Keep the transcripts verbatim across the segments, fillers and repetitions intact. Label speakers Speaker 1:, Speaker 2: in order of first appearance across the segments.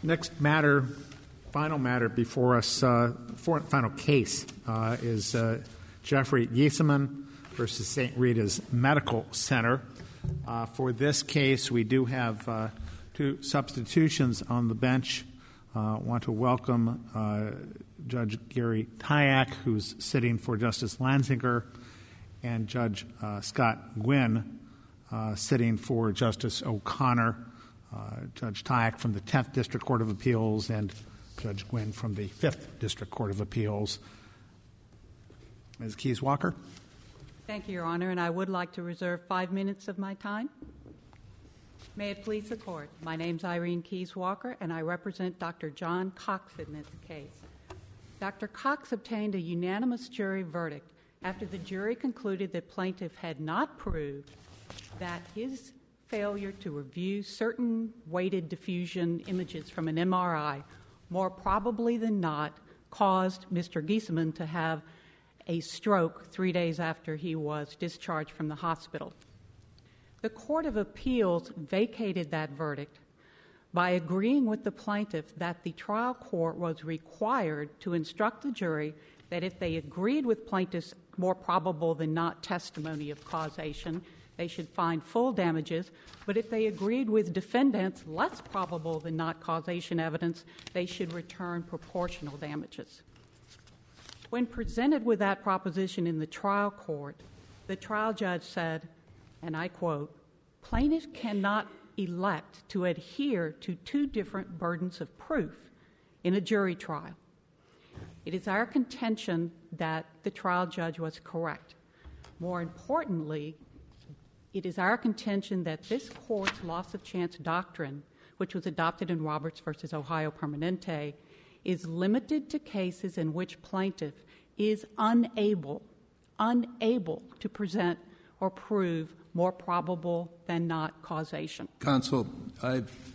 Speaker 1: Next matter, final matter before us, uh, for, final case uh, is uh, Jeffrey Giesemann versus Saint Rita's Medical Center. Uh, for this case, we do have uh, two substitutions on the bench. I uh, want to welcome uh, Judge Gary Tyak, who's sitting for Justice Lanzinger, and Judge uh, Scott Gwynn, uh, sitting for Justice O'Connor. Uh, Judge Tyak from the tenth District Court of Appeals and Judge Gwynn from the fifth District Court of Appeals. Miz Keys-Walker.
Speaker 2: Thank you, Your Honor, and I would like to reserve five minutes of my time. May it please the Court. My name is Irene Keys-Walker, and I represent Doctor John Cox in this case. Doctor Cox obtained a unanimous jury verdict after the jury concluded that plaintiff had not proved that his failure to review certain weighted diffusion images from an M R I more probably than not caused Mister Giesemann to have a stroke three days after he was discharged from the hospital. The Court of Appeals vacated that verdict by agreeing with the plaintiff that the trial court was required to instruct the jury that if they agreed with plaintiff's more probable than not testimony of causation, they should find full damages, but if they agreed with defendants' less probable than not causation evidence, they should return proportional damages. When presented with that proposition in the trial court, the trial judge said, and I quote, "Plaintiff cannot elect to adhere to two different burdens of proof in a jury trial." It is our contention that the trial judge was correct. More importantly, it is our contention that this court's loss of chance doctrine, which was adopted in Roberts versus Ohio Permanente, is limited to cases in which plaintiff is unable, unable to present or prove more probable than not causation.
Speaker 3: Counsel, I've uh,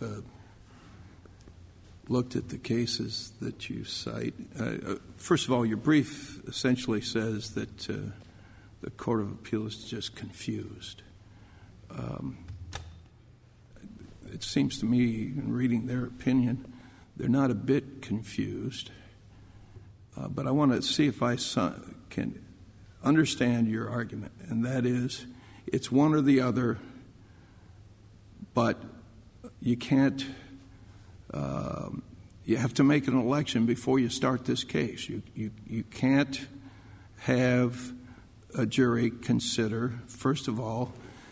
Speaker 3: looked at the cases that you cite. Uh, first of all, your brief essentially says that uh, the Court of Appeals is just confused. Um, it seems to me, in reading their opinion, they're not a bit confused. Uh, but I want to see if I su- can understand your argument, and that is it's one or the other, but you can't, um, you have to make an election before you start this case. You, you, you can't have a jury consider, first of all,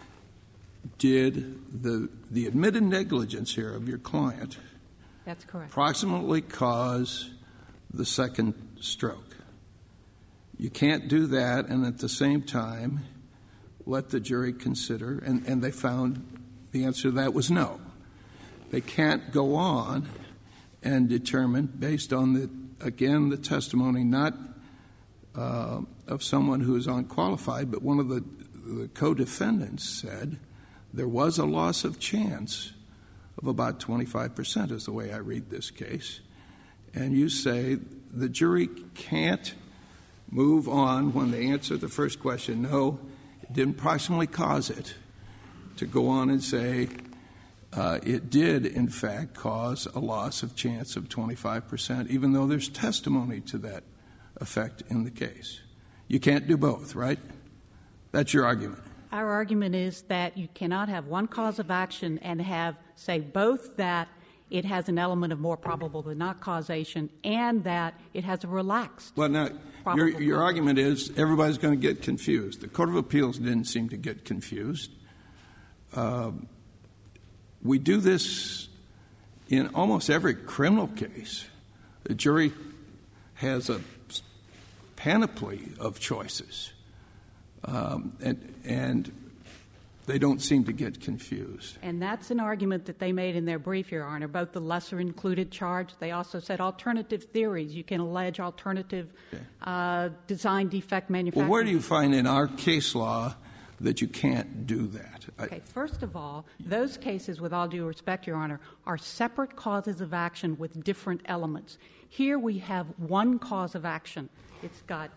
Speaker 3: did the the admitted negligence here of your client
Speaker 2: That's correct.
Speaker 3: approximately cause the second stroke? You can't do that and at the same time let the jury consider, and, and they found the answer to that was no. They can't go on and determine, based on, the again, the testimony not uh, of someone who is unqualified, but one of the, the co-defendants said there was a loss of chance of about twenty-five percent is the way I read this case. And you say the jury can't move on when they answer the first question, no, it didn't proximately cause it, to go on and say uh, it did, in fact, cause a loss of chance of twenty-five percent, even though there's testimony to that effect in the case. You can't do both, right? That's your argument.
Speaker 2: Our argument is that you cannot have one cause of action and have, say, both that it has an element of more probable than not causation and that it has a relaxed.
Speaker 3: Well, now, your, your argument is everybody's going to get confused. The Court of Appeals didn't seem to get confused. Uh, we do this in almost every criminal case. The jury has a panoply of choices. Um, and, and they don't seem to get confused.
Speaker 2: And that's an argument that they made in their brief, Your Honor, both the lesser included charge. They also said alternative theories. You can allege alternative okay. uh, design defect manufacturing.
Speaker 3: Well, where do you find in our case law that you can't do that?
Speaker 2: Okay, first of all, those cases, with all due respect, Your Honor, are separate causes of action with different elements. Here we have one cause of action. It's got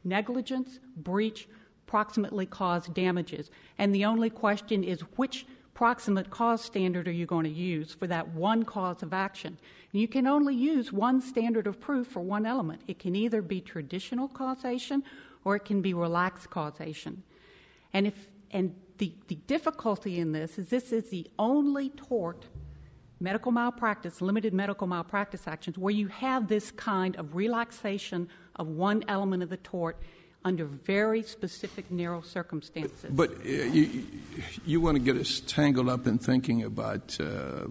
Speaker 2: negligence, breach, proximately caused damages. And the only question is which proximate cause standard are you going to use for that one cause of action? And you can only use one standard of proof for one element. It can either be traditional causation or it can be relaxed causation. And if and the, the difficulty in this is this is the only tort, medical malpractice, limited medical malpractice actions, where you have this kind of relaxation of one element of the tort under very specific, narrow circumstances.
Speaker 3: But uh, you, you want to get us tangled up in thinking about uh,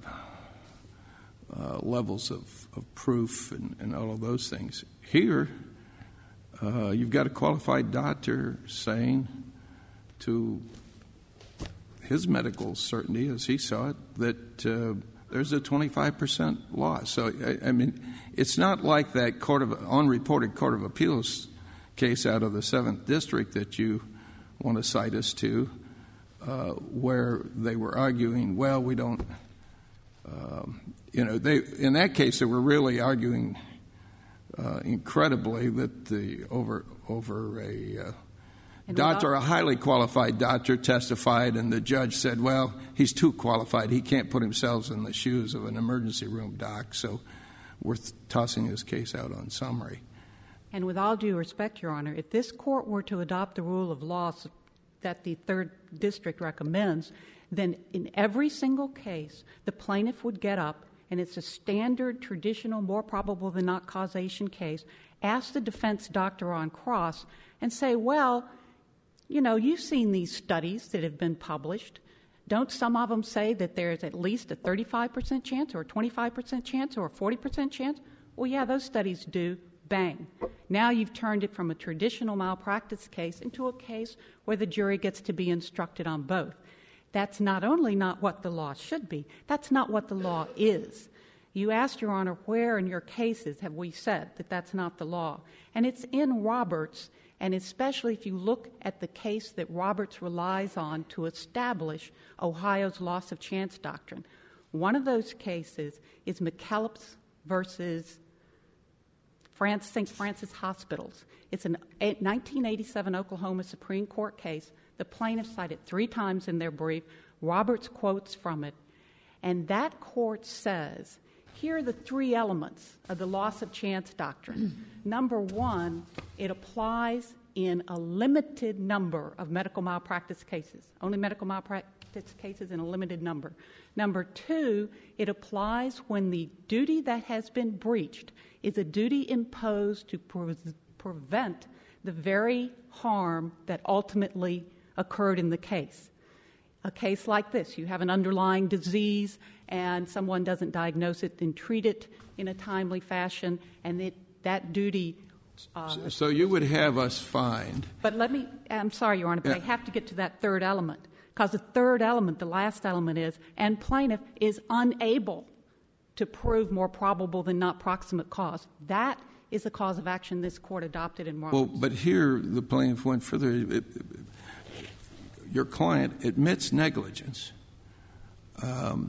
Speaker 3: uh, levels of, of proof and, and all of those things. Here, uh, you've got a qualified doctor saying to his medical certainty, as he saw it, that uh, there's a twenty-five percent loss. So, I, I mean, it's not like that court of unreported Court of Appeals case out of the seventh District that you want to cite us to, uh, where they were arguing, well, we don't, um, you know, they in that case they were really arguing uh, incredibly that the over over a uh, doctor, a highly qualified doctor, testified, and the judge said, well, he's too qualified. He can't put himself in the shoes of an emergency room doc, so we're th- tossing his case out on summary.
Speaker 2: And with all due respect, Your Honor, if this court were to adopt the rule of law that the third District recommends, then in every single case, the plaintiff would get up, and it's a standard, traditional, more probable than not causation case, ask the defense doctor on cross and say, well, you know, you've seen these studies that have been published. Don't some of them say that there's at least a thirty-five percent chance or a twenty-five percent chance or a forty percent chance? Well, yeah, those studies do. Bang. Now you've turned it from a traditional malpractice case into a case where the jury gets to be instructed on both. That's not only not what the law should be, that's not what the law is. You asked, Your Honor, where in your cases have we said that that's not the law? And it's in Roberts, and especially if you look at the case that Roberts relies on to establish Ohio's loss of chance doctrine. One of those cases is McKellips versus France, Saint Francis Hospitals. It's a nineteen eighty-seven Oklahoma Supreme Court case. The plaintiff cited three times in their brief. Roberts quotes from it. And that court says, here are the three elements of the loss of chance doctrine. Number one, it applies in a limited number of medical malpractice cases, only medical malpractice cases in a limited number. Number two, it applies when the duty that has been breached is a duty imposed to pre- prevent the very harm that ultimately occurred in the case. A case like this, you have an underlying disease and someone doesn't diagnose it and treat it in a timely fashion, and it, that duty... Uh,
Speaker 3: so you would have us find...
Speaker 2: But let me... I'm sorry, Your Honor, but yeah. I have to get to that third element, because the third element, the last element is, and plaintiff is unable to prove more probable than not proximate cause. That is the cause of action this court adopted in Roberts.
Speaker 3: Well, but here the plaintiff went further. It, it, your client admits negligence, um,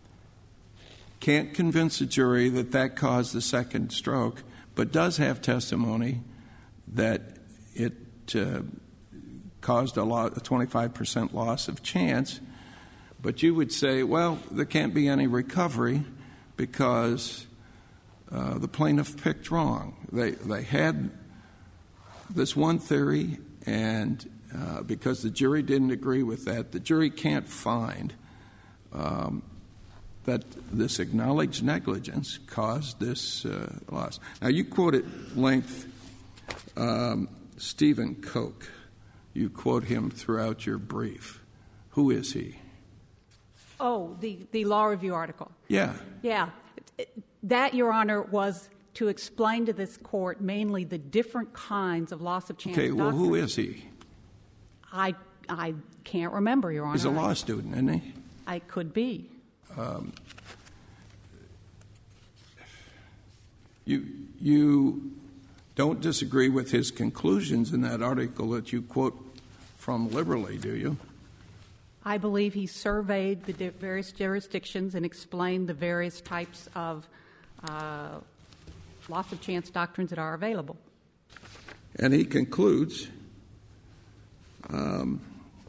Speaker 3: can't convince a jury that that caused the second stroke, but does have testimony that it uh, caused a, lot, a twenty-five percent loss of chance. But you would say, well, there can't be any recovery because uh, the plaintiff picked wrong. They they had this one theory, and uh, because the jury didn't agree with that, the jury can't find um, that this acknowledged negligence caused this uh, loss. Now, you quote at length um, Stephen Koch. You quote him throughout your brief. Who is he?
Speaker 2: Oh, the, the law review article.
Speaker 3: Yeah.
Speaker 2: Yeah. That, Your Honor, was to explain to this court mainly the different kinds of loss of chance
Speaker 3: Okay, well,
Speaker 2: doctrine.
Speaker 3: who is he?
Speaker 2: I I can't remember, Your Honor.
Speaker 3: He's a law student, isn't he?
Speaker 2: I could be.
Speaker 3: Um, you you don't disagree with his conclusions in that article that you quote from liberally, do you?
Speaker 2: I believe he surveyed the various jurisdictions and explained the various types of uh, loss of chance doctrines that are available.
Speaker 3: And he concludes, um,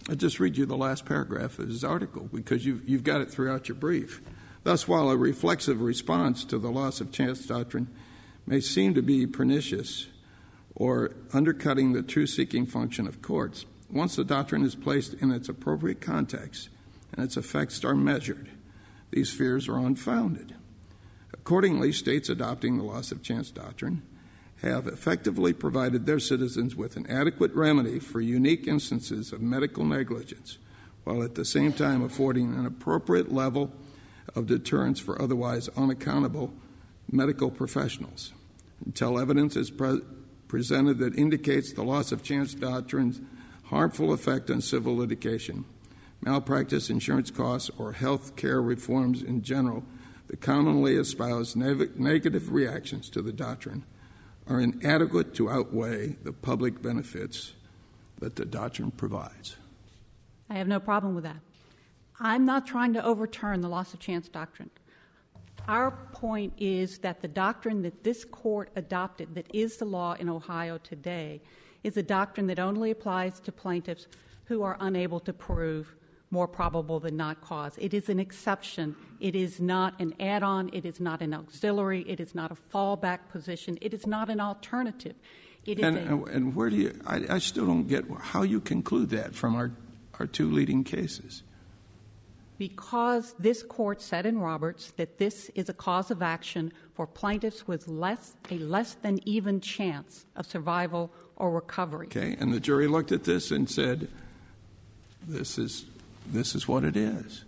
Speaker 3: I'll just read you the last paragraph of his article because you've, you've got it throughout your brief. Thus, while a reflexive response to the loss of chance doctrine may seem to be pernicious or undercutting the truth-seeking function of courts, once the doctrine is placed in its appropriate context and its effects are measured, these fears are unfounded. Accordingly, states adopting the loss of chance doctrine have effectively provided their citizens with an adequate remedy for unique instances of medical negligence, while at the same time affording an appropriate level of deterrence for otherwise unaccountable medical professionals. Until evidence is pre- presented that indicates the loss of chance doctrine's harmful effect on civil litigation, malpractice, insurance costs, or health care reforms in general, the commonly espoused ne- negative reactions to the doctrine are inadequate to outweigh the public benefits that the doctrine provides.
Speaker 2: I have no problem with that. I'm not trying to overturn the loss of chance doctrine. Our point is that the doctrine that this court adopted, that is the law in Ohio today, is a doctrine that only applies to plaintiffs who are unable to prove more probable than not cause. It is an exception. It is not an add-on. It is not an auxiliary. It is not a fallback position. It is not an alternative. It is
Speaker 3: and,
Speaker 2: a,
Speaker 3: and where do you, I, I still don't get how you conclude that from our, our two leading cases.
Speaker 2: Because this court said in Roberts that this is a cause of action for plaintiffs with less, a less than even chance of survival or recovery.
Speaker 3: Okay, and the jury looked at this and said, this is This is what it is.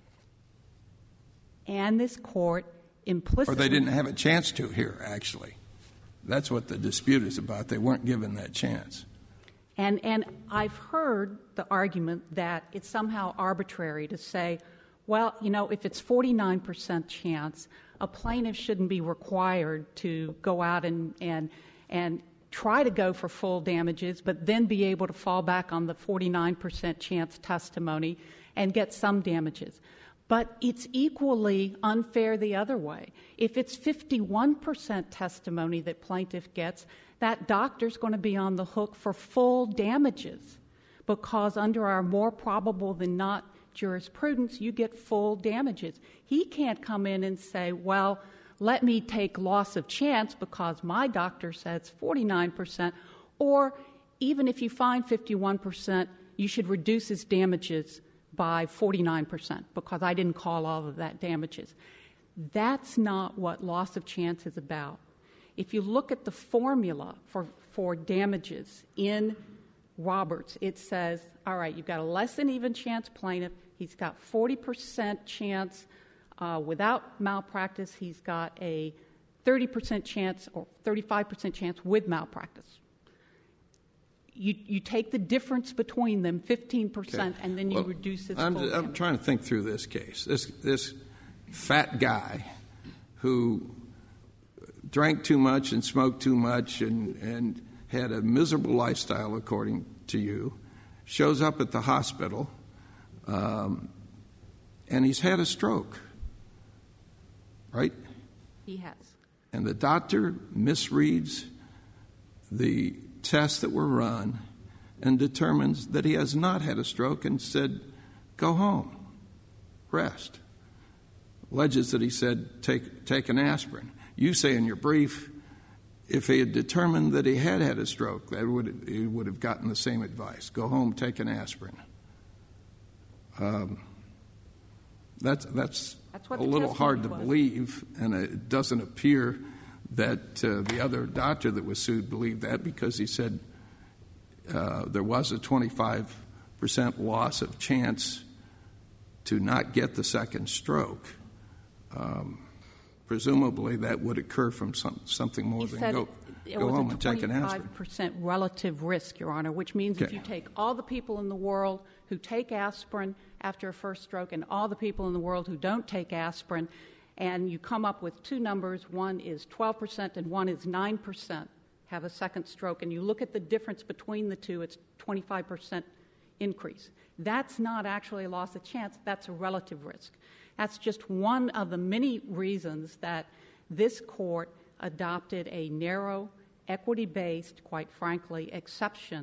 Speaker 2: And this court implicitly...
Speaker 3: Or they didn't have a chance to here, actually. That's what the dispute is about. They weren't given that chance.
Speaker 2: And, and I've heard the argument that it's somehow arbitrary to say, well, you know, if it's forty-nine percent chance, a plaintiff shouldn't be required to go out and, and, and try to go for full damages, but then be able to fall back on the forty-nine percent chance testimony and get some damages. But it's equally unfair the other way. If it's fifty-one percent testimony that plaintiff gets, that doctor's going to be on the hook for full damages because under our more probable than not jurisprudence, you get full damages. He can't come in and say, well, let me take loss of chance because my doctor says forty-nine percent, or even if you find fifty-one percent, you should reduce his damages by forty-nine percent because I didn't call all of that damages. That's not what loss of chance is about. If you look at the formula for, for damages in Roberts, it says, all right, you've got a less than even chance plaintiff. He's got forty percent chance uh, without malpractice. He's got a thirty percent chance or thirty-five percent chance with malpractice. You, you take the difference between them, fifteen percent, okay. And then you
Speaker 3: well,
Speaker 2: reduce his
Speaker 3: I'm,
Speaker 2: full
Speaker 3: I'm trying to think through this case. This, this fat guy who drank too much and smoked too much and, and had a miserable lifestyle, according to you, shows up at the hospital, um, and he's had a stroke, right?
Speaker 2: He has.
Speaker 3: And the doctor misreads the tests that were run and determines that he has not had a stroke and said, go home, rest. Alleges that he said, take, take an aspirin. You say in your brief, if he had determined that he had had a stroke, that would, he would have gotten the same advice. Go home, take an aspirin. Um, that's that's,
Speaker 2: that's
Speaker 3: a little hard to
Speaker 2: was.
Speaker 3: believe, and it doesn't appear that uh, the other doctor that was sued believed that because he said uh, there was a twenty-five percent loss of chance to not get the second stroke. Um, presumably that would occur from some, something more
Speaker 2: he
Speaker 3: than go, go home and take an aspirin.
Speaker 2: It was a twenty-five percent relative risk, Your Honor, which means
Speaker 3: okay.
Speaker 2: If you take all the people in the world who take aspirin after a first stroke and all the people in the world who don't take aspirin, and you come up with two numbers, one is twelve percent and one is nine percent have a second stroke, and you look at the difference between the two, it's twenty-five percent increase. That's not actually a loss of chance, that's a relative risk. That's just one of the many reasons that this court adopted a narrow, equity-based, quite frankly, exception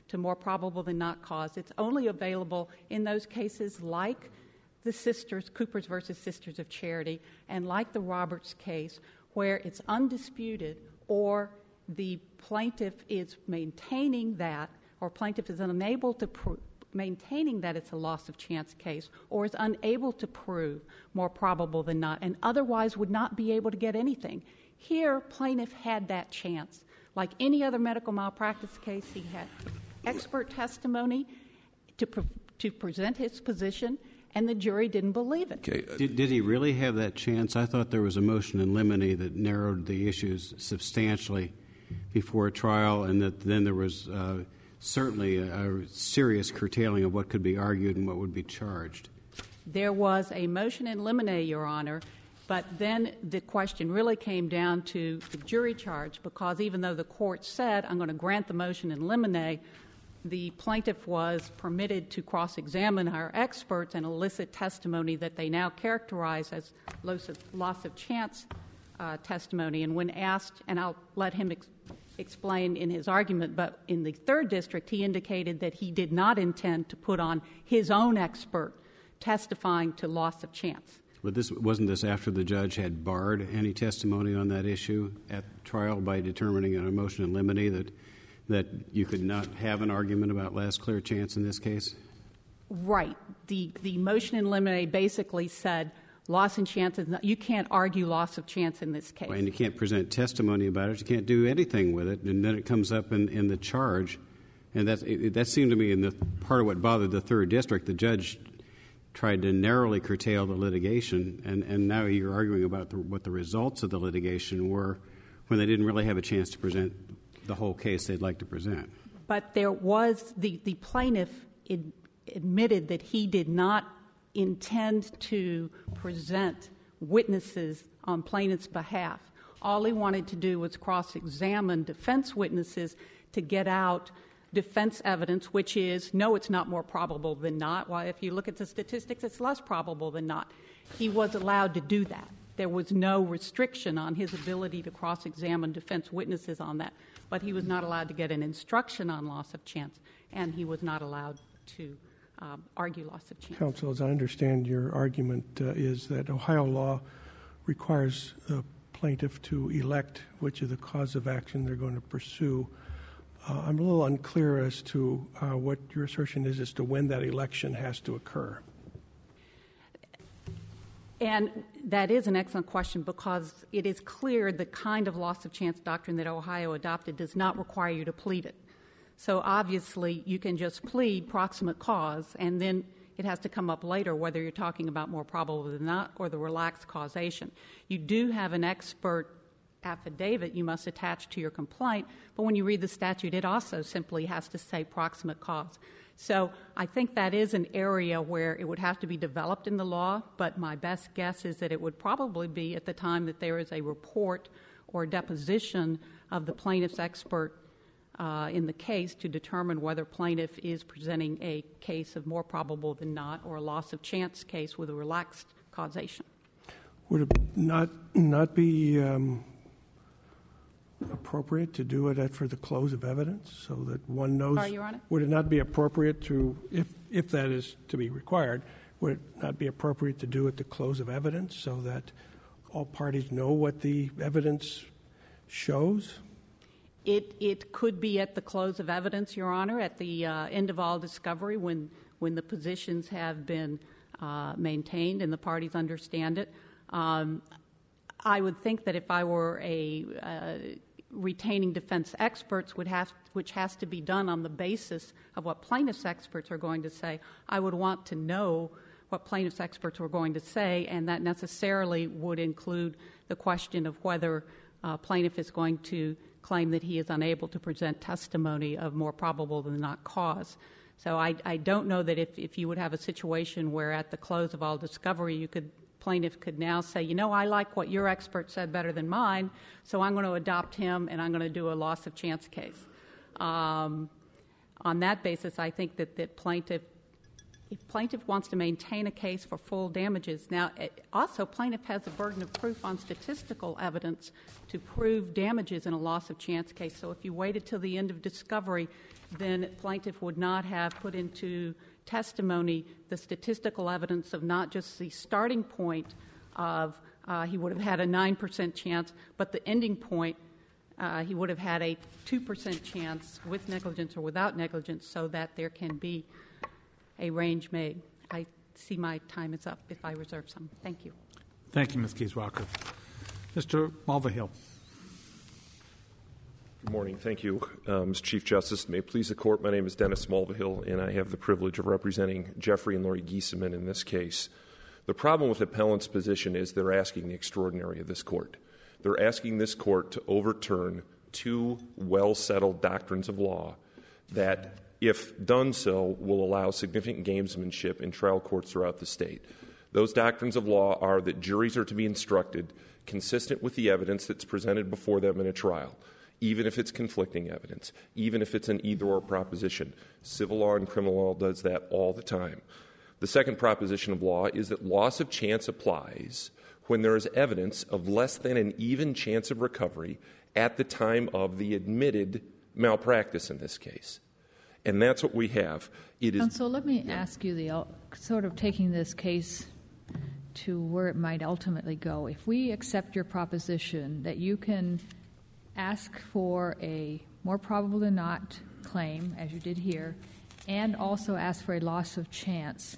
Speaker 2: to more probable than not cause. It's only available in those cases like the Sisters, Coopers versus Sisters of Charity, and like the Roberts case, where it's undisputed or the plaintiff is maintaining that, or plaintiff is unable to prove, maintaining that it's a loss of chance case, or is unable to prove more probable than not, and otherwise would not be able to get anything. Here, plaintiff had that chance. Like any other medical malpractice case, he had expert testimony to pre- to present his position, and the jury didn't believe it.
Speaker 3: Okay.
Speaker 4: Did, did he really have that chance? I thought there was a motion in limine that narrowed the issues substantially before a trial, and that then there was uh, certainly a, a serious curtailing of what could be argued and what would be charged.
Speaker 2: There was a motion in limine, Your Honor, but then the question really came down to the jury charge, because even though the court said, I'm going to grant the motion in limine, the plaintiff was permitted to cross-examine our experts and elicit testimony that they now characterize as loss of, loss of chance uh, testimony. And when asked, and I'll let him ex- explain in his argument, but in the third district, he indicated that he did not intend to put on his own expert testifying to loss of chance.
Speaker 4: But this wasn't this after the judge had barred any testimony on that issue at trial by determining in a motion in limine that that you could not have an argument about last clear chance in this case?
Speaker 2: Right. The the motion in limine basically said loss of chance is not, you can't argue loss of chance in this case.
Speaker 4: And you can't present testimony about it. You can't do anything with it. And then it comes up in, in the charge. And that's, it, that seemed to me in the part of what bothered the third district. The judge tried to narrowly curtail the litigation, and, and now you're arguing about the, what the results of the litigation were when they didn't really have a chance to present the whole case they'd like to present.
Speaker 2: But there was, the, the plaintiff ad, admitted that he did not intend to present witnesses on plaintiff's behalf. All he wanted to do was cross-examine defense witnesses to get out defense evidence, which is, no, it's not more probable than not. Well, if you look at the statistics, it's less probable than not. He was allowed to do that. There was no restriction on his ability to cross-examine defense witnesses on that. But he was not allowed to get an instruction on loss of chance, and he was not allowed to um, argue loss of chance.
Speaker 5: Counsel, as I understand your argument uh, is that Ohio law requires the plaintiff to elect which of the cause of action they're going to pursue. Uh, I'm a little unclear as to uh, what your assertion is as to when that election has to occur.
Speaker 2: And that is an excellent question, because it is clear the kind of loss of chance doctrine that Ohio adopted does not require you to plead it. So obviously you can just plead proximate cause, and then it has to come up later whether you're talking about more probable than not or the relaxed causation. You do have an expert affidavit you must attach to your complaint, but when you read the statute, it also simply has to say proximate cause. So I think that is an area where it would have to be developed in the law, but my best guess is that it would probably be at the time that there is a report or deposition of the plaintiff's expert uh, in the case to determine whether plaintiff is presenting a case of more probable than not or a loss of chance case with a relaxed causation.
Speaker 5: Would it not not be um, appropriate to do it at for the close of evidence so that one knows?
Speaker 2: Sorry, Your Honor?
Speaker 5: Would it not be appropriate to, if if that is to be required, would it not be appropriate to do it at the close of evidence so that all parties know what the evidence shows?
Speaker 2: It it could be at the close of evidence, Your Honor, at the uh, end of all discovery when when the positions have been uh, maintained and the parties understand it. Um, I would think that if I were a uh, retaining defense experts, would have, which has to be done on the basis of what plaintiff's experts are going to say, I would want to know what plaintiff's experts were going to say, and that necessarily would include the question of whether uh, plaintiff is going to claim that he is unable to present testimony of more probable than not cause. So I, I don't know that if, if you would have a situation where at the close of all discovery you could plaintiff could now say, you know, I like what your expert said better than mine, so I'm going to adopt him and I'm going to do a loss of chance case. Um, on that basis, I think that, that plaintiff if plaintiff wants to maintain a case for full damages, now it, also plaintiff has a burden of proof on statistical evidence to prove damages in a loss of chance case. So if you waited till the end of discovery, then plaintiff would not have put into testimony the statistical evidence of not just the starting point of uh, he would have had a nine percent chance, but the ending point uh, he would have had a two percent chance with negligence or without negligence, so that there can be a range made. I see my time is up if I reserve some. Thank you.
Speaker 1: Thank you, Miz Keys-Walker. Mister Mulvihill.
Speaker 6: Good morning. Thank you, uh, Mister Chief Justice. May it please the Court, my name is Dennis Mulvihill, and I have the privilege of representing Jeffrey and Lori Giesemann in this case. The problem with the appellant's position is they're asking the extraordinary of this Court. They're asking this Court to overturn two well-settled doctrines of law that, if done so, will allow significant gamesmanship in trial courts throughout the state. Those doctrines of law are that juries are to be instructed consistent with the evidence that's presented before them in a trial, even if it's conflicting evidence, even if it's an either-or proposition. Civil law and criminal law does that all the time. The second proposition of law is that loss of chance applies when there is evidence of less than an even chance of recovery at the time of the admitted malpractice in this case. And that's what we have. It is.
Speaker 7: And so let me ask you, the sort of taking this case to where it might ultimately go. If we accept your proposition that you can ask for a more probable than not claim, as you did here, and also ask for a loss of chance,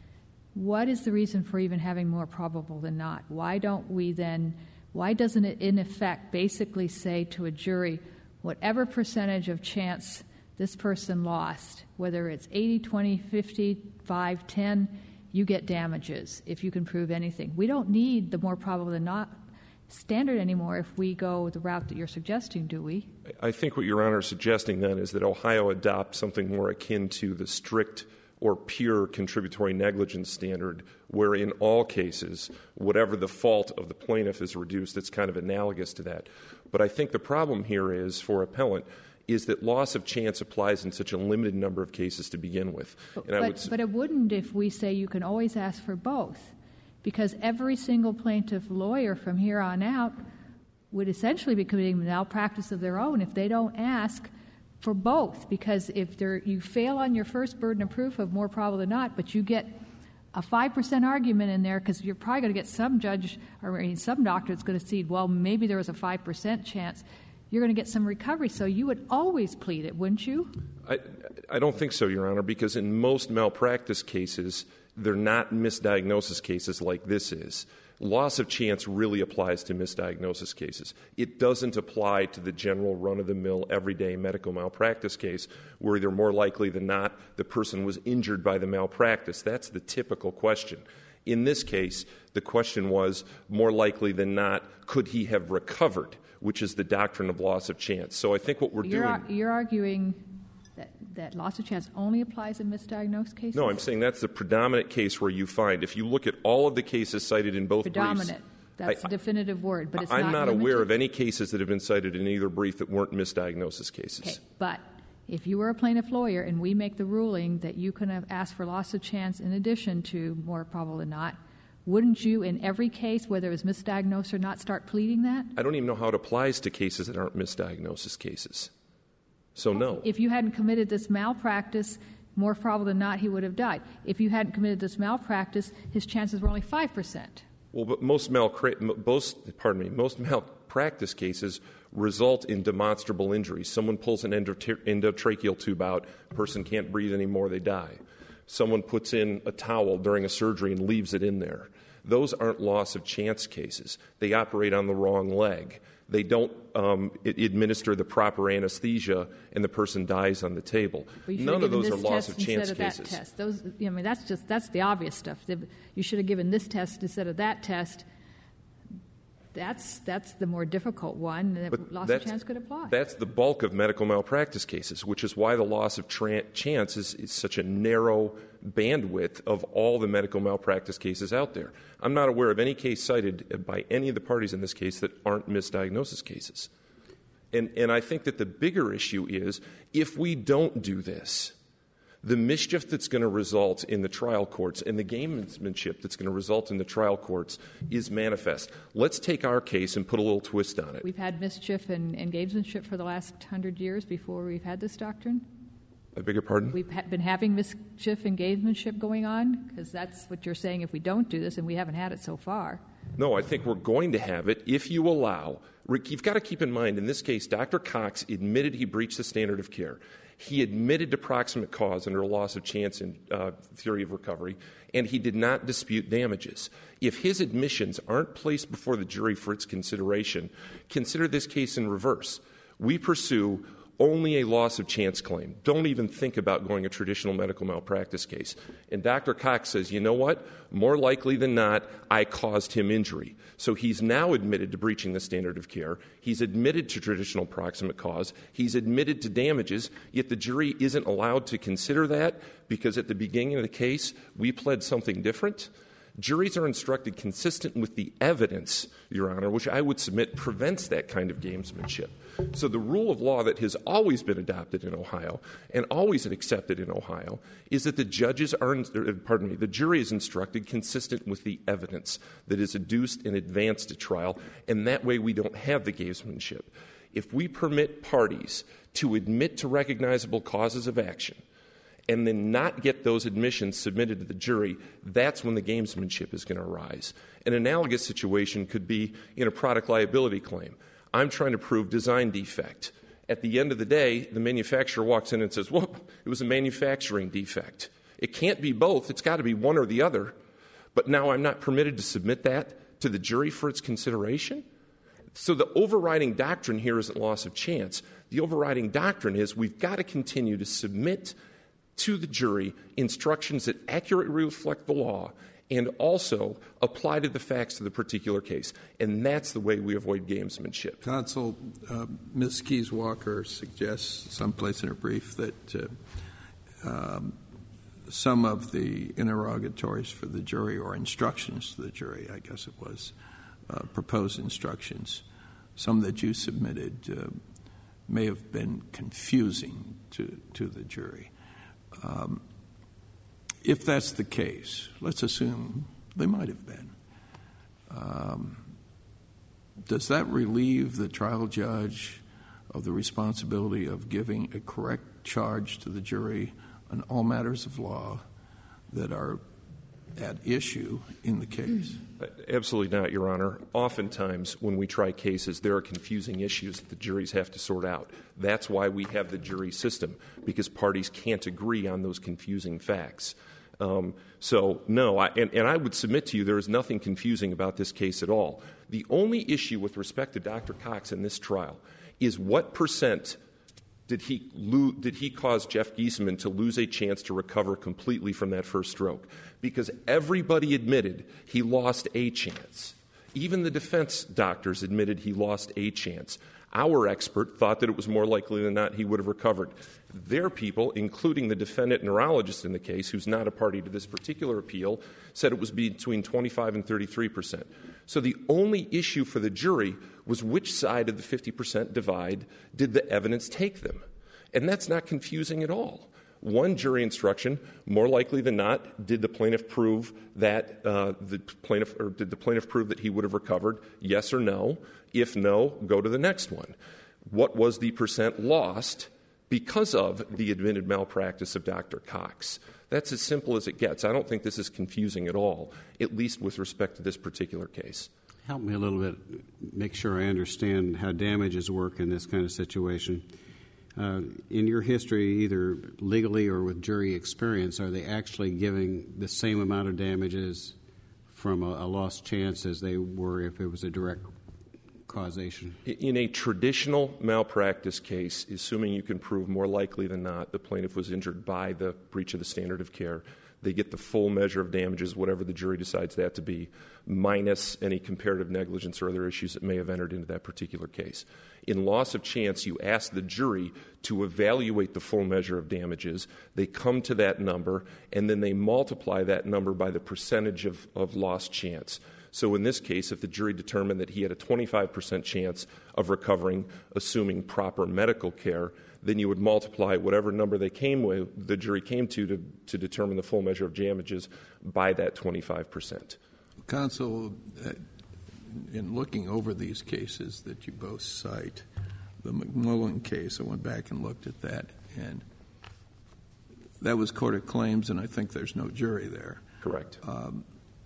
Speaker 7: what is the reason for even having more probable than not? Why don't we then, why doesn't it in effect basically say to a jury, whatever percentage of chance this person lost, whether it's eighty, twenty, fifty, five, ten, you get damages if you can prove anything. We don't need the more probable than not standard anymore if we go the route that you're suggesting, do we?
Speaker 6: I think what Your Honor is suggesting then is that Ohio adopt something more akin to the strict or pure contributory negligence standard, where in all cases, whatever the fault of the plaintiff is reduced. It's kind of analogous to that. But I think the problem here is, for appellant, is that loss of chance applies in such a limited number of cases to begin with.
Speaker 7: But,
Speaker 6: and I
Speaker 7: but,
Speaker 6: would s-
Speaker 7: but it wouldn't if we say you can always ask for both, because every single plaintiff lawyer from here on out would essentially be committing malpractice of their own if they don't ask for both, because if you fail on your first burden of proof of more probable than not, but you get a five percent argument in there, because you're probably going to get some judge or some doctor that's going to see, well, maybe there was a five percent chance, you're going to get some recovery. So you would always plead it, wouldn't you?
Speaker 6: I, I don't think so, Your Honor, because in most malpractice cases, they're not misdiagnosis cases like this is. Loss of chance really applies to misdiagnosis cases. It doesn't apply to the general run-of-the-mill, everyday medical malpractice case where they're more likely than not the person was injured by the malpractice. That's the typical question. In this case, the question was, more likely than not, could he have recovered, which is the doctrine of loss of chance. So I think what we're
Speaker 7: you're,
Speaker 6: doing...
Speaker 7: Ar- you're arguing that, that loss of chance only applies in misdiagnosed cases?
Speaker 6: No, I'm saying that's the predominant case where you find, if you look at all of the cases cited in both
Speaker 7: predominant.
Speaker 6: briefs...
Speaker 7: That's
Speaker 6: I,
Speaker 7: a definitive word, but it's
Speaker 6: I'm
Speaker 7: not
Speaker 6: not
Speaker 7: limited.
Speaker 6: aware of any cases that have been cited in either brief that weren't misdiagnosis cases.
Speaker 7: Okay, but if you were a plaintiff lawyer and we make the ruling that you can have asked for loss of chance in addition to more probable than not, wouldn't you, in every case, whether it was misdiagnosed or not, start pleading that?
Speaker 6: I don't even know how it applies to cases that aren't misdiagnosis cases. So, no.
Speaker 7: If you hadn't committed this malpractice, more probable than not, he would have died. If you hadn't committed this malpractice, his chances were only five percent.
Speaker 6: Well, but most, malcra- most, pardon me, most malpractice cases result in demonstrable injuries. Someone pulls an endotra- endotracheal tube out, person can't breathe anymore, they die. Someone puts in a towel during a surgery and leaves it in there. Those aren't loss of chance cases. They operate on the wrong leg. They don't um, administer the proper anesthesia, and the person dies on the table. None of those are loss of chance
Speaker 7: of
Speaker 6: cases.
Speaker 7: That test. Those, I mean, that's just that's the obvious stuff. You should have given this test instead of that test. That's that's the more difficult one. That loss of chance could apply.
Speaker 6: That's the bulk of medical malpractice cases, which is why the loss of tra- chance is, is such a narrow bandwidth of all the medical malpractice cases out there. I'm not aware of any case cited by any of the parties in this case that aren't misdiagnosis cases. And, and I think that the bigger issue is, if we don't do this, The mischief that's going to result in the trial courts and the gamesmanship that's going to result in the trial courts is manifest. Let's take our case and put a little twist on it.
Speaker 7: We've had mischief and, and gamesmanship for the last hundred years before we've had this doctrine?
Speaker 6: I beg your pardon?
Speaker 7: We've ha- been having mischief and gamesmanship going on? Because that's what you're saying if we don't do this, and we haven't had it so far.
Speaker 6: No, I think we're going to have it if you allow. Rick, you've got to keep in mind, in this case, Doctor Cox admitted he breached the standard of care. He admitted to proximate cause under a loss of chance in uh, theory of recovery, and he did not dispute damages. If his admissions aren't placed before the jury for its consideration, consider this case in reverse. We pursue only a loss of chance claim. Don't even think about going a traditional medical malpractice case. And Doctor Cox says, you know what? More likely than not, I caused him injury. So he's now admitted to breaching the standard of care. He's admitted to traditional proximate cause. He's admitted to damages, yet the jury isn't allowed to consider that because at the beginning of the case, we pled something different. Juries are instructed consistent with the evidence, Your Honor, which I would submit prevents that kind of gamesmanship. So the rule of law that has always been adopted in Ohio and always accepted in Ohio is that the judges are, pardon me, the jury is instructed consistent with the evidence that is adduced and advanced at trial, and that way we don't have the gamesmanship. If we permit parties to admit to recognizable causes of action and then not get those admissions submitted to the jury, that's when the gamesmanship is going to arise. An analogous situation could be in a product liability claim. I'm trying to prove design defect. At the end of the day, the manufacturer walks in and says, well, it was a manufacturing defect. It can't be both. It's got to be one or the other. But now I'm not permitted to submit that to the jury for its consideration? So the overriding doctrine here isn't loss of chance. The overriding doctrine is we've got to continue to submit to the jury instructions that accurately reflect the law and also apply to the facts of the particular case. And that's the way we avoid gamesmanship.
Speaker 3: Counsel, uh, Miz Keys-Walker suggests someplace in her brief that uh, um, some of the interrogatories for the jury or instructions to the jury, I guess it was, uh, proposed instructions, some that you submitted uh, may have been confusing to, to the jury. Um, if that's the case, let's assume they might have been. Um, does that relieve the trial judge of the responsibility of giving a correct charge to the jury on all matters of law that are at issue in the case?
Speaker 6: Absolutely not, Your Honor. Oftentimes, when we try cases, there are confusing issues that the juries have to sort out. That's why we have the jury system, because parties can't agree on those confusing facts. Um, so, no, I, and, and I would submit to you there is nothing confusing about this case at all. The only issue with respect to Doctor Cox in this trial is what percent did he lo- did he cause Jeff Giesemann to lose a chance to recover completely from that first stroke? Because everybody admitted he lost a chance. Even the defense doctors admitted he lost a chance. Our expert thought that it was more likely than not he would have recovered. Their people, including the defendant neurologist in the case, who's not a party to this particular appeal, said it was between twenty-five and thirty-three percent. So the only issue for the jury was which side of the fifty percent divide did the evidence take them. And that's not confusing at all. One jury instruction, more likely than not, did the plaintiff prove that uh, the plaintiff, or did the plaintiff prove that he would have recovered? Yes or no? If no, go to the next one. What was the percent lost because of the admitted malpractice of Doctor Cox? That's as simple as it gets. I don't think this is confusing at all, at least with respect to this particular case.
Speaker 4: Help me a little bit, make sure I understand how damages work in this kind of situation. Uh, in your history, either legally or with jury experience, are they actually giving the same amount of damages from a, a lost chance as they were if it was a direct causation?
Speaker 6: In a traditional malpractice case, assuming you can prove more likely than not the plaintiff was injured by the breach of the standard of care, they get the full measure of damages, whatever the jury decides that to be, minus any comparative negligence or other issues that may have entered into that particular case. In loss of chance, you ask the jury to evaluate the full measure of damages. They come to that number, and then they multiply that number by the percentage of, of lost chance. So in this case, if the jury determined that he had a twenty-five percent chance of recovering, assuming proper medical care, then you would multiply whatever number they came with, the jury came to, to to determine the full measure of damages by that twenty-five percent.
Speaker 3: Counsel, uh, in looking over these cases that you both cite, the McMullen case, I went back and looked at that, and that was court of claims, and I think there's no jury there.
Speaker 6: Correct.
Speaker 3: Um,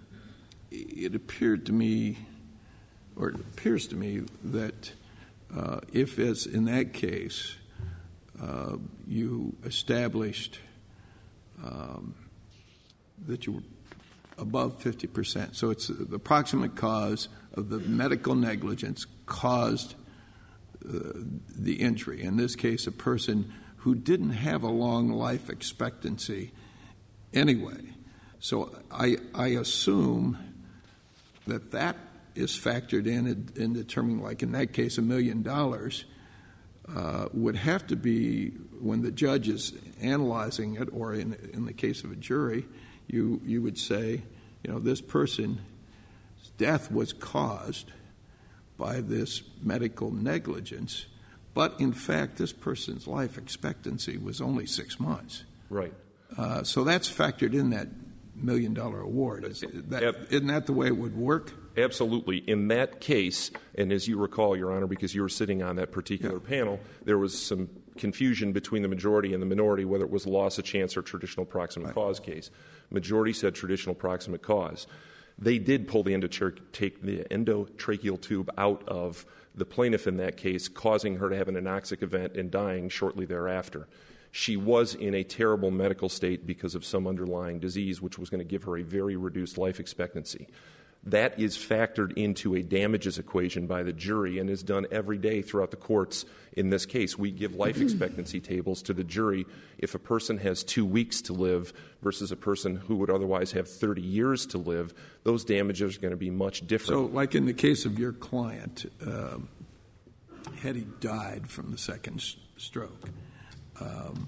Speaker 3: it appeared to me, or it appears to me, that uh, if, as in that case, uh, you established um, that you were above fifty percent, so it's the approximate cause of the medical negligence caused uh, the injury. In this case, a person who didn't have a long life expectancy anyway. So I, I assume that that is factored in in, in determining, like in that case, a million dollars uh, would have to be, when the judge is analyzing it, or in, in the case of a jury, you, you would say, you know, this person's death was caused by this medical negligence, but in fact, this person's life expectancy was only six months.
Speaker 6: Right.
Speaker 3: Uh, so that's factored in that million dollar award. Is that, Ab- isn't that the way it would work?
Speaker 6: Absolutely. In that case, and as you recall, Your Honor, because you were sitting on that particular yeah. panel, there was some confusion between the majority and the minority whether it was loss of chance or traditional proximate right. cause case. Majority said traditional proximate cause. They did pull the endotra- take the endotracheal tube out of the plaintiff in that case, causing her to have an anoxic event and dying shortly thereafter. She was in a terrible medical state because of some underlying disease, which was going to give her a very reduced life expectancy. That is factored into a damages equation by the jury and is done every day throughout the courts. In this case, we give life expectancy tables to the jury. If a person has two weeks to live versus a person who would otherwise have thirty years to live, those damages are going to be much different.
Speaker 3: So, like in the case of your client, um, had he died from the second s- stroke, um,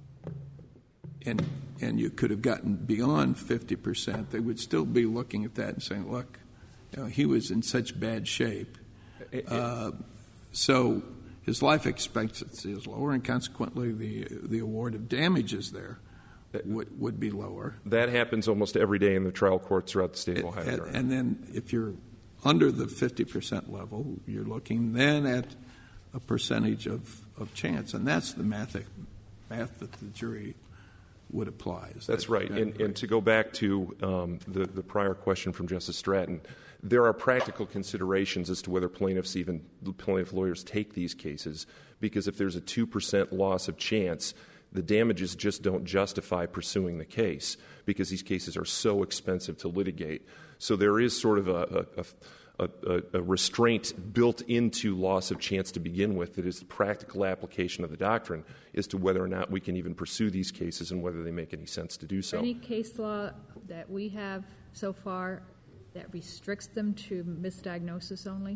Speaker 3: and and you could have gotten beyond fifty percent, they would still be looking at that and saying, look, you know, he was in such bad shape. Uh, so his life expectancy is lower, and consequently the the award of damages there would, would be lower.
Speaker 6: That happens almost every day in the trial courts throughout the state of Ohio.
Speaker 3: And, and then if you're under the fifty percent level, you're looking then at a percentage of, of chance, and that's the math, math that the jury would apply. Is
Speaker 6: That's
Speaker 3: that,
Speaker 6: right.
Speaker 3: that
Speaker 6: and,
Speaker 3: right.
Speaker 6: and to go back to um, the, the prior question from Justice Stratton, there are practical considerations as to whether plaintiffs, even plaintiff lawyers, take these cases, because if there's a two percent loss of chance, the damages just don't justify pursuing the case because these cases are so expensive to litigate. So there is sort of a, a, a, a restraint built into loss of chance to begin with that is the practical application of the doctrine as to whether or not we can even pursue these cases and whether they make any sense to do so.
Speaker 7: Any case law that we have so far that restricts them to misdiagnosis only?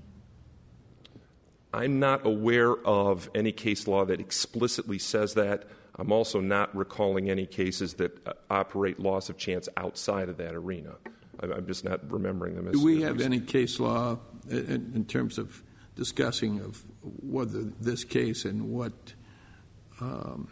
Speaker 6: I'm not aware of any case law that explicitly says that. I'm also not recalling any cases that uh, operate loss of chance outside of that arena. I'm, I'm just not remembering them. As,
Speaker 3: Do we
Speaker 6: as
Speaker 3: have
Speaker 6: recent.
Speaker 3: any case law in, in terms of discussing of whether this case and what um,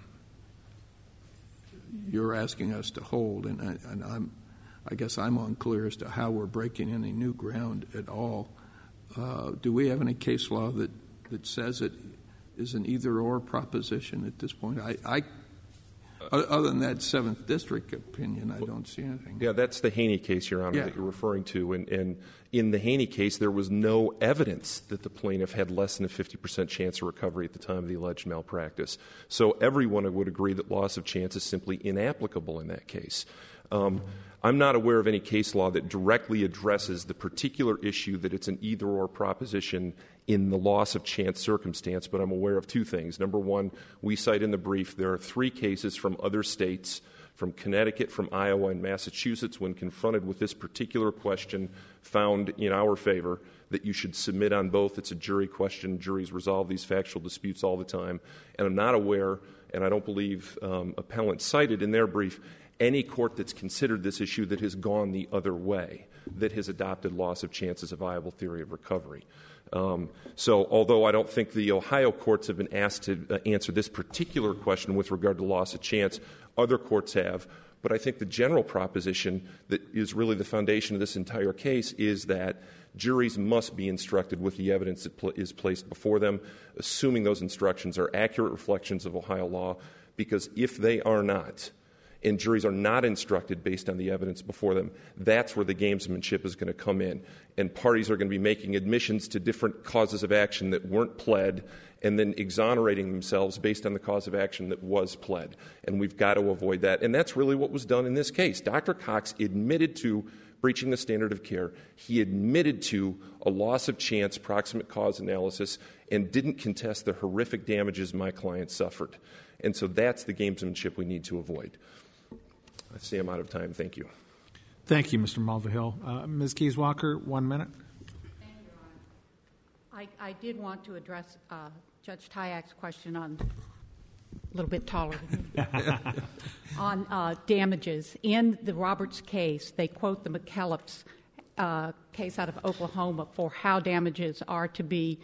Speaker 3: you're asking us to hold? And, I, and I'm, I guess I'm unclear as to how we're breaking any new ground at all. Uh, do we have any case law that, that says it is an either-or proposition at this point? I, I, other than that Seventh District opinion, I don't see anything.
Speaker 6: Yeah, that's the Haney case, Your Honor,
Speaker 3: yeah.
Speaker 6: that you're referring to. And, and in the Haney case, there was no evidence that the plaintiff had less than a fifty percent chance of recovery at the time of the alleged malpractice. So everyone would agree that loss of chance is simply inapplicable in that case. Um, I'm not aware of any case law that directly addresses the particular issue that it's an either-or proposition in the loss of chance circumstance, but I'm aware of two things. Number one, we cite in the brief there are three cases from other states, from Connecticut, from Iowa, and Massachusetts, when confronted with this particular question, found in our favor that you should submit on both. It's a jury question. Juries resolve these factual disputes all the time. And I'm not aware, and I don't believe um, appellants cited in their brief, any court that's considered this issue that has gone the other way, that has adopted loss of chance as a viable theory of recovery. Um, so although I don't think the Ohio courts have been asked to uh, answer this particular question with regard to loss of chance, other courts have. But I think the general proposition that is really the foundation of this entire case is that juries must be instructed with the evidence that pl- is placed before them, assuming those instructions are accurate reflections of Ohio law, because if they are not, and juries are not instructed based on the evidence before them, that's where the gamesmanship is going to come in. And parties are going to be making admissions to different causes of action that weren't pled and then exonerating themselves based on the cause of action that was pled. And we've got to avoid that. And that's really what was done in this case. Doctor Cox admitted to breaching the standard of care. He admitted to a loss of chance proximate cause analysis and didn't contest the horrific damages my client suffered. And so that's the gamesmanship we need to avoid. I see I'm out of time. Thank you.
Speaker 1: Thank you, Mister Mulvihill. Uh, Miz Keys Walker, one minute.
Speaker 2: Thank you, Your Honor. I, I did want to address uh, Judge Tyak's question on a little bit taller than me, on uh, damages. In the Roberts case, they quote the McKellips uh, case out of Oklahoma for how damages are to be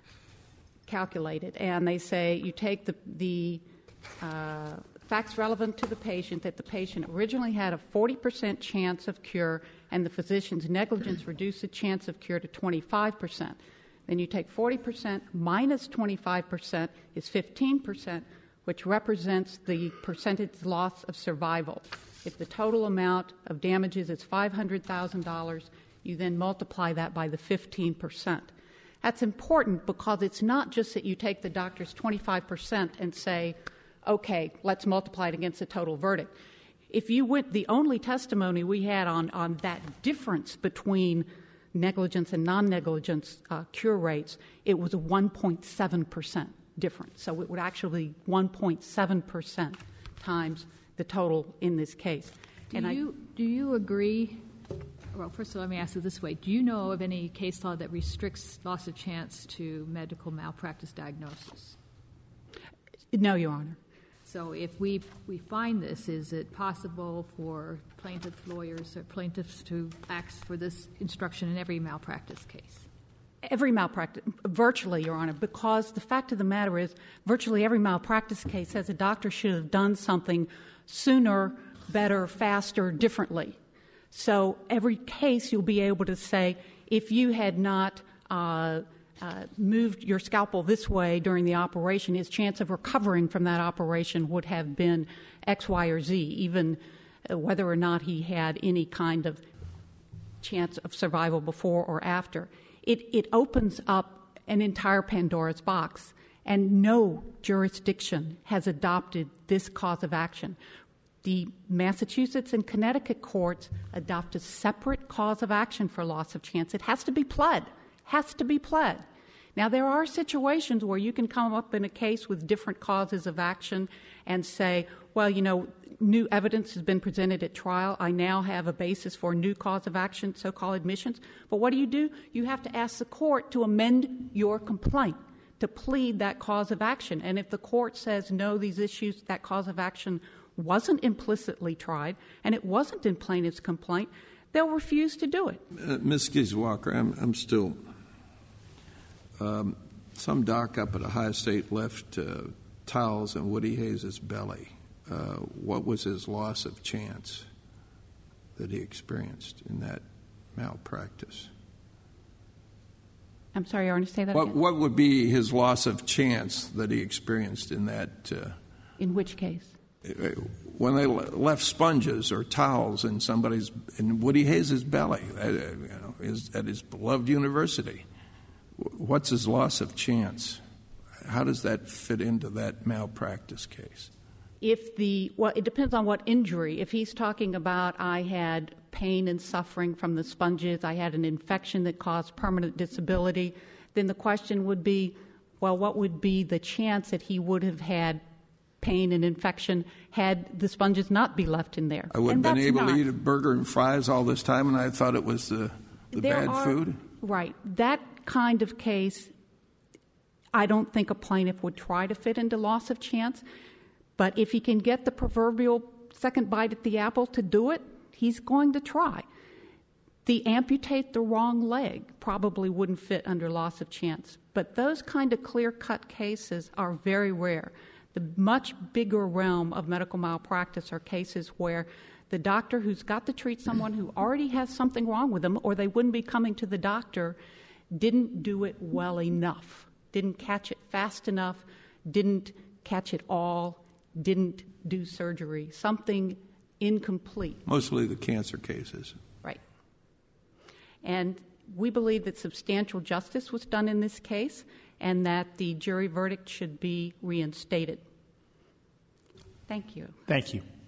Speaker 2: calculated. And they say you take the, the uh, facts relevant to the patient, that the patient originally had a forty percent chance of cure and the physician's negligence reduced the chance of cure to twenty-five percent. Then you take forty percent minus twenty-five percent is fifteen percent, which represents the percentage loss of survival. If the total amount of damages is five hundred thousand dollars, you then multiply that by the fifteen percent. That's important because it's not just that you take the doctor's twenty-five percent and say, okay, let's multiply it against the total verdict. If you went, the only testimony we had on, on that difference between negligence and non-negligence uh, cure rates, it was a one point seven percent difference. So it would actually be one point seven percent times the total in this case.
Speaker 7: Do
Speaker 2: and
Speaker 7: you
Speaker 2: I,
Speaker 7: do you agree? Well, first of all, let me ask it this way. Do you know of any case law that restricts loss of chance to medical malpractice diagnosis?
Speaker 2: No, Your Honor.
Speaker 7: So if we we find this, is it possible for plaintiff lawyers or plaintiffs to ask for this instruction in every malpractice case?
Speaker 2: Every malpractice, virtually, Your Honor, because the fact of the matter is virtually every malpractice case says a doctor should have done something sooner, better, faster, differently. So every case you'll be able to say, if you had not uh, Uh, moved your scalpel this way during the operation, his chance of recovering from that operation would have been X, Y, or Z, even uh, whether or not he had any kind of chance of survival before or after. It, it opens up an entire Pandora's box, and no jurisdiction has adopted this cause of action. The Massachusetts and Connecticut courts adopt a separate cause of action for loss of chance. It has to be pled, has to be pled. Now, there are situations where you can come up in a case with different causes of action and say, well, you know, new evidence has been presented at trial. I now have a basis for a new cause of action, so-called admissions. But what do you do? You have to ask the court to amend your complaint, to plead that cause of action. And if the court says, no, these issues, that cause of action wasn't implicitly tried and it wasn't in plaintiff's complaint, they'll refuse to do it.
Speaker 3: Uh, Miz Keys Walker, I'm, I'm still... Um, some doc up at Ohio State left uh, towels in Woody Hayes' belly. Uh, what was his loss of chance that he experienced in that malpractice?
Speaker 2: I'm sorry, Your Honor, say that
Speaker 3: what,
Speaker 2: again.
Speaker 3: What would be his loss of chance that he experienced in that? Uh,
Speaker 2: in which case?
Speaker 3: When they left sponges or towels in somebody's in Woody Hayes' belly, uh, you know, his, at his beloved university. What's his loss of chance? How does that fit into that malpractice case?
Speaker 2: If the, well, it depends on what injury. If he's talking about I had pain and suffering from the sponges, I had an infection that caused permanent disability, then the question would be, well, what would be the chance that he would have had pain and infection had the sponges not be left in there?
Speaker 3: I would
Speaker 2: and
Speaker 3: have been able
Speaker 2: not.
Speaker 3: to eat a burger and fries all this time, and I thought it was the, the
Speaker 2: there
Speaker 3: bad
Speaker 2: are,
Speaker 3: food?
Speaker 2: Right. That kind of case, I don't think a plaintiff would try to fit into loss of chance. But if he can get the proverbial second bite at the apple to do it, he's going to try. The amputate the wrong leg probably wouldn't fit under loss of chance. But those kind of clear-cut cases are very rare. The much bigger realm of medical malpractice are cases where the doctor who's got to treat someone who already has something wrong with them, or they wouldn't be coming to the doctor, didn't do it well enough, didn't catch it fast enough, didn't catch it all, didn't do surgery, something incomplete.
Speaker 3: Mostly the cancer cases.
Speaker 2: Right. And we believe that substantial justice was done in this case and that the jury verdict should be reinstated. Thank you.
Speaker 1: Thank you.